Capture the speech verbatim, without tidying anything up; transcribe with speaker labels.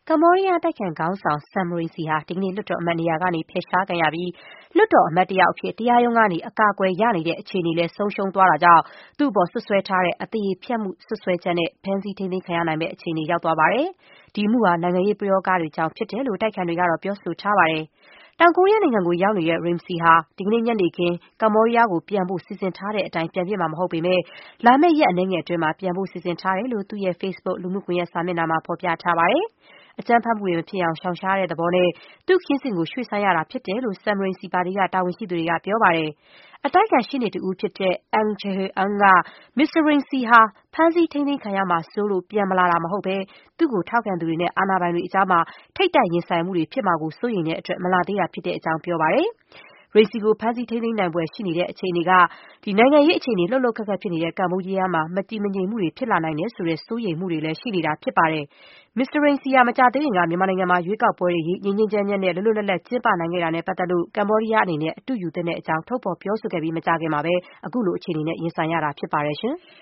Speaker 1: ကမ္ဘောဒီးယားအတိုက်အခံခေါင်းဆောင် Sam Rainsy ဟာ ဒီကနေ့လွှတ်တော်အမတ်နေရာကနေ ဖယ်ရှားခံရပြီး လွှတ်တော်အမတ်တယောက်အဖြစ် တရားရုံးကနေ အကာအကွယ်ရနေတဲ့အခြေအနေလည်း ဆုံးရှုံးသွားတာကြောင့် သူ့အပေါ်စွပ်စွဲထားတဲ့ အသရေဖျက်မှုစွပ်စွဲချက်နဲ့ ဖမ်းဆီးထိန်းသိမ်းခံရနိုင်မယ့်အခြေအနေရောက်သွားပါတယ်။ ဒီအမှုဟာ နိုင်ငံရေးပယောဂတွေကြောင့်ဖြစ်တယ်လို့ အတိုက်အခံတွေကတော့ ပြောဆိုထားပါတယ်။ တောင်ကိုရီးယားနိုင်ငံကိုရောက်နေတဲ့ Rainsy ဟာ ဒီကနေ့ညနေခင်း ကမ္ဘောဒီးယားကိုပြန်ဖို့ စီစဉ်ထားတဲ့အတိုင်း ပြန်ဖြစ်မှာမဟုတ်ပေမဲ့ လာမယ့်ရက်အနည်းငယ်အတွင်းမှာ ပြန်ဖို့စီစဉ်ထားတယ်လို့ သူ့ရဲ့ Facebook လူမှုကွန်ရက်စာမျက်နှာမှာ ဖော်ပြထားပါတယ်။ အကြမ်းဖက်မှုတွေမဖြစ်အောင် ရှောင်ရှားတဲ့သဘောနဲ့ သူ့ခရီးစဉ်ကို ရွှေ့ဆိုင်းရတာဖြစ်တယ်လို့ Sam Rainsy ပါတီက တာဝန်ရှိသူတွေက ပြောပါတယ်။ အတိုက်အခံရှေ့နေတဦးဖြစ်တဲ့ Ahn Jae-in က မစ္စတာ Rainsy ဟာ ဖမ်းဆီးထိန်းသိမ်းခံရမှာစိုးလို့ ပြန်မလာတာမဟုတ်ဘဲ သူ့ကိုထောက်ခံသူတွေနဲ့ အာဏာပိုင်တွေအကြား ထိပ်တိုက်ရင်ဆိုင်မှုတွေဖြစ်မှာ စိုးရိမ်တဲ့အတွက် မလာသေးတာဖြစ်ကြောင်း ပြောပါတယ်။ Rainsy ကို ဖမ်းဆီးထိန်းသိမ်းနိုင်ဖွယ်ရှိနေတဲ့အခြေအနေက နိုင်ငံရေးအခြေအနေ လှုပ်လှုပ်ခတ်ခတ်ဖြစ်နေတဲ့ ကမ္ဘောဒီးယားမှာ မတည်မငြိမ်မှုတွေဖြစ်လာနိုင်တယ်ဆိုတဲ့ စိုးရိမ်မှုတွေလည်း ရှိနေတာဖြစ်ပါတယ်။ မစ္စတာ Rainsy ဟာ မကြာသေးခင်က မြန်မာနိုင်ငံမှာ ရွေးကောက်ပွဲတွေ ငြိမ်းငြိမ်းချမ်းချမ်းနဲ့ လွတ်လွတ်လပ်လပ် ကျင်းပနိုင်ခဲ့တာနဲ့ပတ်သက်လို့ ကမ္ဘောဒီးယားအနေနဲ့ အတုယူသင့်ကြောင်း ထုတ်ဖော်ပြောဆိုခဲ့ပြီး မကြာခင်မှာပဲ အခုလိုအခြေအနေနဲ့ ရင်ဆိုင်ရတာဖြစ်ပါတယ်။